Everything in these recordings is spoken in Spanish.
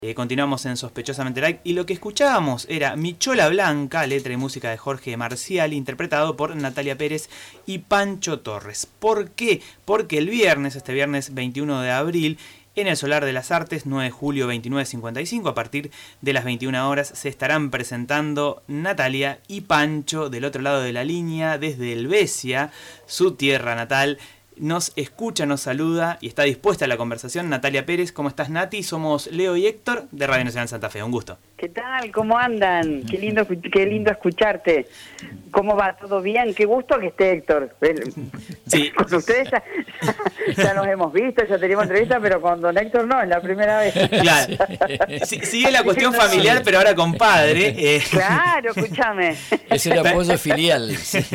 Continuamos en Sospechosamente Light y lo que escuchábamos era Mi Chola Blanca, letra y música de Jorge Marcial, interpretado por Natalia Pérez y Pancho Torres. ¿Por qué? Porque este viernes 21 de abril, en el Solar de las Artes, 9 de julio 29:55, a partir de las 21 horas, se estarán presentando Natalia y Pancho del otro lado de la línea, desde Helvecia, su tierra natal. Nos escucha, nos saluda y está dispuesta a la conversación Natalia Pérez. ¿Cómo estás, Nati? Somos Leo y Héctor de Radio Nacional Santa Fe. Un gusto. ¿Qué tal? ¿Cómo andan? Qué lindo escucharte. ¿Cómo va? ¿Todo bien? Qué gusto que esté Héctor. Sí. Con ustedes ya nos hemos visto, ya teníamos entrevista, pero con don Héctor no, es la primera vez. Claro. Sigue la cuestión familiar, pero ahora con padre. Claro, escúchame. Es el apoyo filial.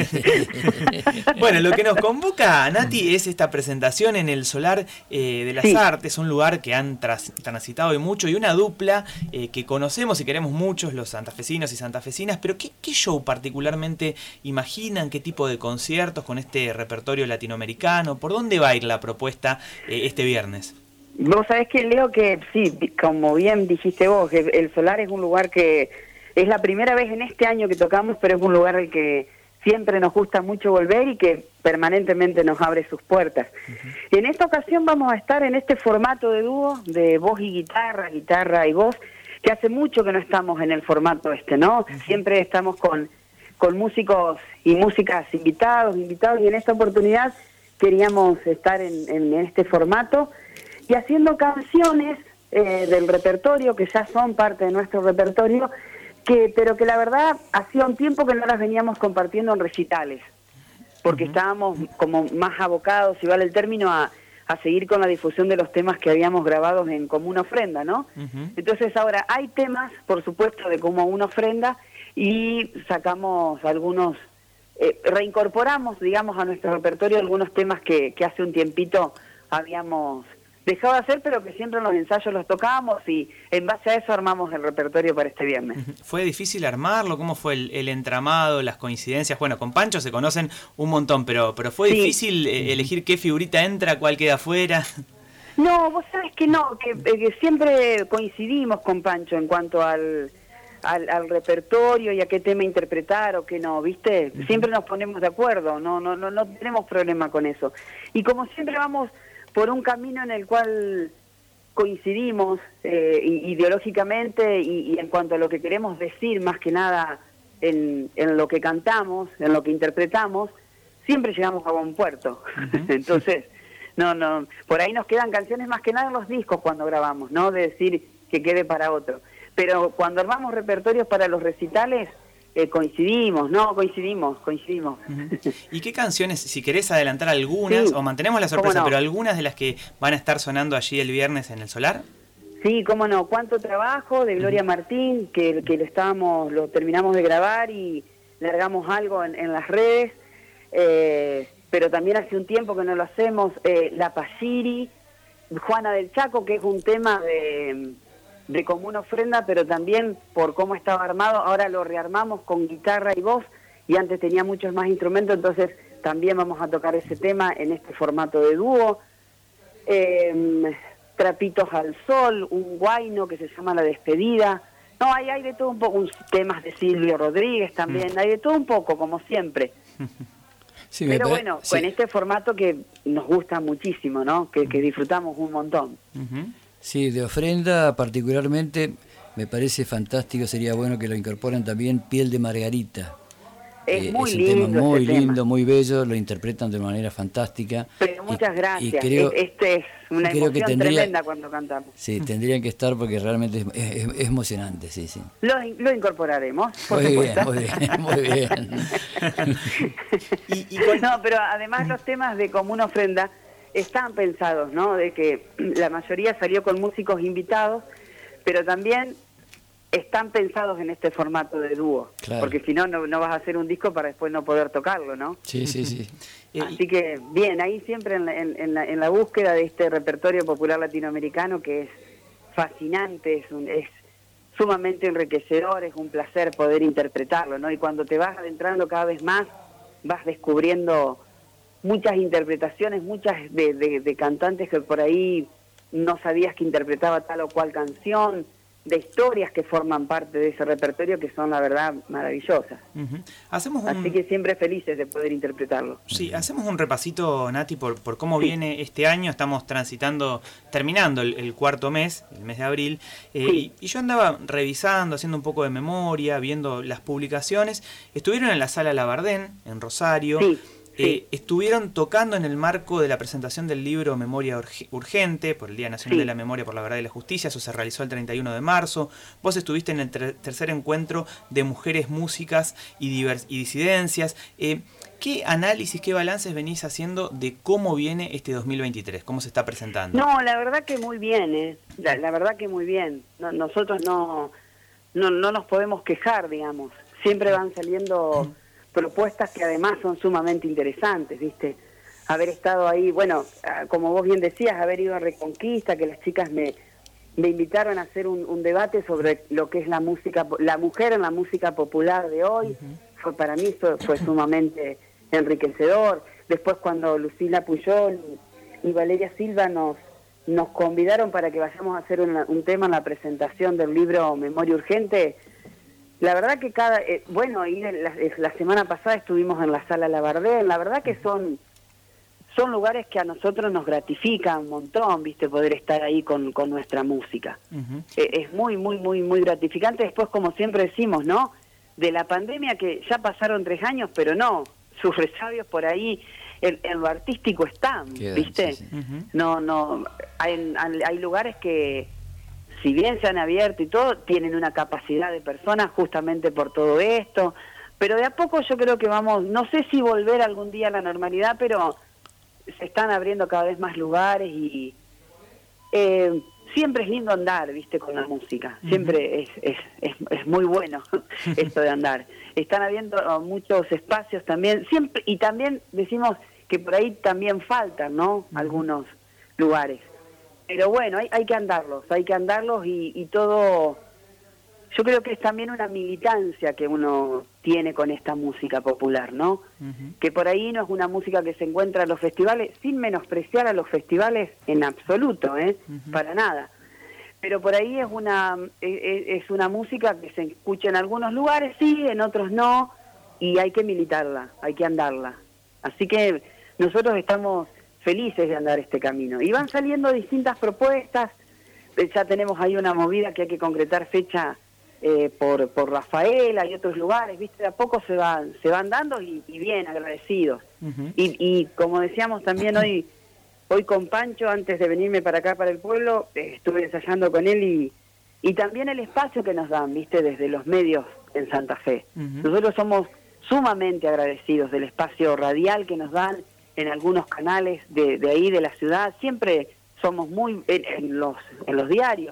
Bueno, lo que nos convoca, Nati, es esta presentación en el Solar de las Artes, un lugar que han transitado y mucho, y una dupla que conocemos y queremos muchos los santafesinos y santafesinas, pero ¿qué show particularmente imaginan? ¿Qué tipo de conciertos con este repertorio latinoamericano? ¿Por dónde va a ir la propuesta este viernes? Vos sabés que, Leo, que sí, como bien dijiste vos, que el Solar es un lugar que es la primera vez en este año que tocamos, pero es un lugar al que siempre nos gusta mucho volver y que permanentemente nos abre sus puertas. Y en esta ocasión vamos a estar en este formato de dúo, de voz y guitarra, guitarra y voz, que hace mucho que no estamos en el formato ¿no? Siempre estamos con músicos y músicas invitados, y en esta oportunidad queríamos estar en este formato y haciendo canciones del repertorio, que ya son parte de nuestro repertorio, pero que la verdad hacía un tiempo que no las veníamos compartiendo en recitales, porque estábamos como más abocados, si vale el término, a seguir con la difusión de los temas que habíamos grabado en Como una Ofrenda, ¿no? Entonces ahora hay temas, por supuesto, de Como una Ofrenda, y sacamos algunos, reincorporamos, digamos, a nuestro repertorio algunos temas que hace un tiempito habíamos dejado de hacer, pero que siempre en los ensayos los tocábamos, y en base a eso armamos el repertorio para este viernes. ¿Fue difícil armarlo? ¿Cómo fue el entramado, las coincidencias? Bueno, con Pancho se conocen un montón, pero ¿fue difícil elegir qué figurita entra, cuál queda afuera? No, vos sabés que no, que siempre coincidimos con Pancho en cuanto al repertorio y a qué tema interpretar o qué no, ¿viste? Siempre nos ponemos de acuerdo, no tenemos problema con eso. Y como siempre vamos por un camino en el cual coincidimos ideológicamente y en cuanto a lo que queremos decir, más que nada en lo que cantamos, en lo que interpretamos, siempre llegamos a buen puerto. Entonces, no, por ahí nos quedan canciones más que nada en los discos cuando grabamos, no de decir que quede para otro. Pero cuando armamos repertorios para los recitales, coincidimos. ¿Y qué canciones, si querés adelantar algunas, o mantenemos la sorpresa, pero algunas de las que van a estar sonando allí el viernes en el Solar? Sí, cómo no, Cuánto Trabajo, de Gloria Martín, que lo terminamos de grabar y largamos algo en las redes, pero también hace un tiempo que no lo hacemos, La Pashiri, Juana del Chaco, que es un tema de Como una Ofrenda, pero también por cómo estaba armado, ahora lo rearmamos con guitarra y voz, y antes tenía muchos más instrumentos, entonces también vamos a tocar ese tema en este formato de dúo. Trapitos al Sol, un guayno que se llama La Despedida. No, hay de todo un poco, temas de Silvio Rodríguez también, hay de todo un poco, como siempre. Sí, pero bueno, con este formato que nos gusta muchísimo, ¿no? Que disfrutamos un montón. Sí, de Ofrenda particularmente me parece fantástico, sería bueno que lo incorporen también Piel de Margarita. Es muy un lindo, tema muy lindo, muy bello, lo interpretan de manera fantástica. Pero muchas gracias, y creo, es una emoción tremenda cuando cantamos. Sí, tendrían que estar porque realmente es emocionante, sí. Lo incorporaremos, por supuesto. Muy bien. No, pero además los temas de Como una Ofrenda están pensados, ¿no? De que la mayoría salió con músicos invitados, pero también están pensados en este formato de dúo, claro. Porque si no vas a hacer un disco para después no poder tocarlo, ¿no? Sí. Así que, bien, ahí siempre en la búsqueda de este repertorio popular latinoamericano que es fascinante, es sumamente enriquecedor, es un placer poder interpretarlo, ¿no? Y cuando te vas adentrando cada vez más, vas descubriendo muchas interpretaciones, muchas de cantantes que por ahí no sabías que interpretaba tal o cual canción, de historias que forman parte de ese repertorio que son, la verdad, maravillosas. Así que siempre felices de poder interpretarlo. Sí, hacemos un repasito, Nati, por cómo viene este año. Estamos terminando el cuarto mes, el mes de abril, y yo andaba revisando, haciendo un poco de memoria, viendo las publicaciones. Estuvieron en la Sala Labardén, en Rosario. Estuvieron tocando en el marco de la presentación del libro Memoria Urgente por el Día Nacional de la Memoria por la Verdad y la Justicia. Eso se realizó el 31 de marzo. Vos estuviste en el tercer encuentro de Mujeres, Músicas y Disidencias. ¿Qué análisis, qué balances venís haciendo de cómo viene este 2023? ¿Cómo se está presentando? No, la verdad que muy bien, la verdad que muy bien. Nosotros no nos podemos quejar, digamos. Siempre van saliendo propuestas que además son sumamente interesantes, ¿viste? Haber estado ahí, bueno, como vos bien decías, haber ido a Reconquista, que las chicas me invitaron a hacer un debate sobre lo que es la mujer en la música popular de hoy. Para mí fue sumamente enriquecedor. Después cuando Lucila Puyol y Valeria Silva nos convidaron para que vayamos a hacer un tema en la presentación del libro Memoria Urgente. La verdad que la semana pasada estuvimos en la Sala Labardén. La verdad que son lugares que a nosotros nos gratifican un montón, ¿viste? Poder estar ahí con nuestra música. Es muy, muy, muy, muy gratificante. Después, como siempre decimos, ¿no? De la pandemia, que ya pasaron 3 años, pero no, sus resabios por ahí en lo artístico están, ¿viste? Sí. No, hay lugares que, si bien se han abierto y todo, tienen una capacidad de personas justamente por todo esto, pero de a poco yo creo que vamos, no sé si volver algún día a la normalidad, pero se están abriendo cada vez más lugares y siempre es lindo andar, ¿viste? Con la música, siempre es muy bueno esto de andar. Están habiendo muchos espacios también, siempre, y también decimos que por ahí también faltan, ¿no? Algunos lugares. Pero bueno, hay que andarlos y todo. Yo creo que es también una militancia que uno tiene con esta música popular, ¿no? Que por ahí no es una música que se encuentra en los festivales, sin menospreciar a los festivales en absoluto, para nada. Pero por ahí es una música que se escucha en algunos lugares, sí, en otros no, y hay que militarla, hay que andarla. Así que nosotros estamos felices de andar este camino. Y van saliendo distintas propuestas, ya tenemos ahí una movida que hay que concretar fecha por Rafaela y otros lugares, ¿viste? De a poco se van dando y bien agradecidos. Y como decíamos también hoy con Pancho, antes de venirme para acá, para el pueblo, estuve ensayando con él y también el espacio que nos dan, ¿viste? Desde los medios en Santa Fe. Nosotros somos sumamente agradecidos del espacio radial que nos dan en algunos canales de ahí, de la ciudad. Siempre somos muy, en los diarios,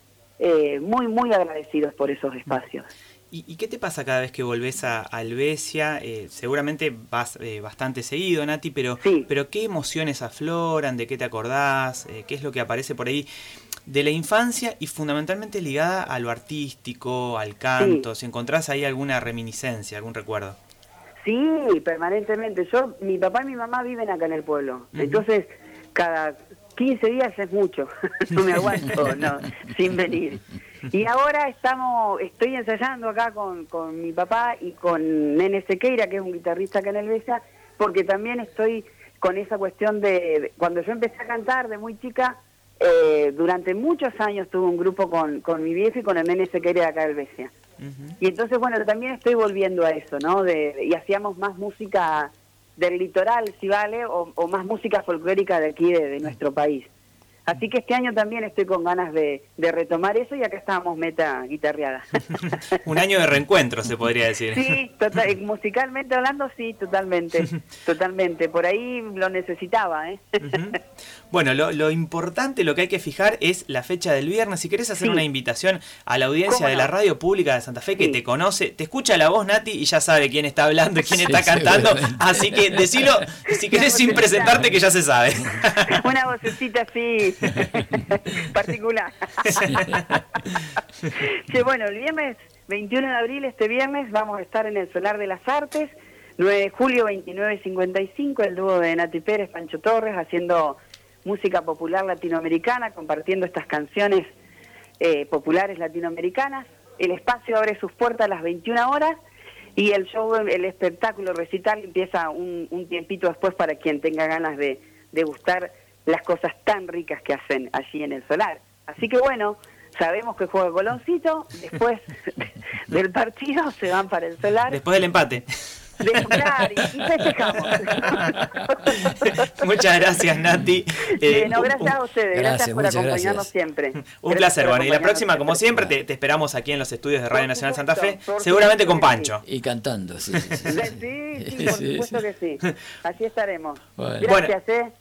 muy, muy agradecidos por esos espacios. ¿Y qué te pasa cada vez que volvés a Helvecia? Seguramente vas bastante seguido, Nati, pero ¿qué emociones afloran? ¿De qué te acordás? ¿Qué es lo que aparece por ahí de la infancia y fundamentalmente ligada a lo artístico, al canto? Si encontrás ahí alguna reminiscencia, algún recuerdo. Sí, permanentemente. Mi papá y mi mamá viven acá en el pueblo. Entonces, cada 15 días es mucho. No me aguanto, sin venir. Y ahora estoy ensayando acá con mi papá y con Nene Sequeira, que es un guitarrista acá en Helvecia, porque también estoy con esa cuestión de... Cuando yo empecé a cantar de muy chica, durante muchos años tuve un grupo con mi viejo y con el Nene Sequeira de acá de Helvecia. Y entonces, bueno, también estoy volviendo a eso, ¿no? Y hacíamos más música del litoral, si vale, o más música folclórica de aquí, de nuestro país. Así que este año también estoy con ganas de retomar eso y acá estábamos meta guitarreada. Un año de reencuentro, se podría decir. Sí, musicalmente hablando, sí, totalmente. Por ahí lo necesitaba, Bueno, lo importante, lo que hay que fijar es la fecha del viernes. Si querés hacer una invitación a la audiencia de la radio pública de Santa Fe, que te conoce, te escucha la voz, Nati, y ya sabe quién está hablando y quién está cantando. Así que decilo, si querés, sin presentarte, que ya se sabe. Una vocecita así, particular. Sí, bueno, el viernes 21 de abril, este viernes, vamos a estar en el Solar de las Artes, 9 de julio, 29:55, el dúo de Nati Pérez, Pancho Torres, haciendo música popular latinoamericana, compartiendo estas canciones populares latinoamericanas. El espacio abre sus puertas a las 21 horas y el show, el espectáculo recital empieza un tiempito después para quien tenga ganas de degustar las cosas tan ricas que hacen allí en el Solar. Así que bueno, sabemos que juega Coloncito, después del partido se van para el Solar. Después del empate. Claro, y festejamos. Muchas gracias, Nati. No, gracias a ustedes, gracias por acompañarnos siempre. Un placer, bueno, y la próxima, como siempre, te esperamos aquí en los estudios de Radio Nacional Santa Fe, seguramente con Pancho. Y cantando, sí. Sí, por supuesto que sí. Así estaremos. Bueno. Gracias,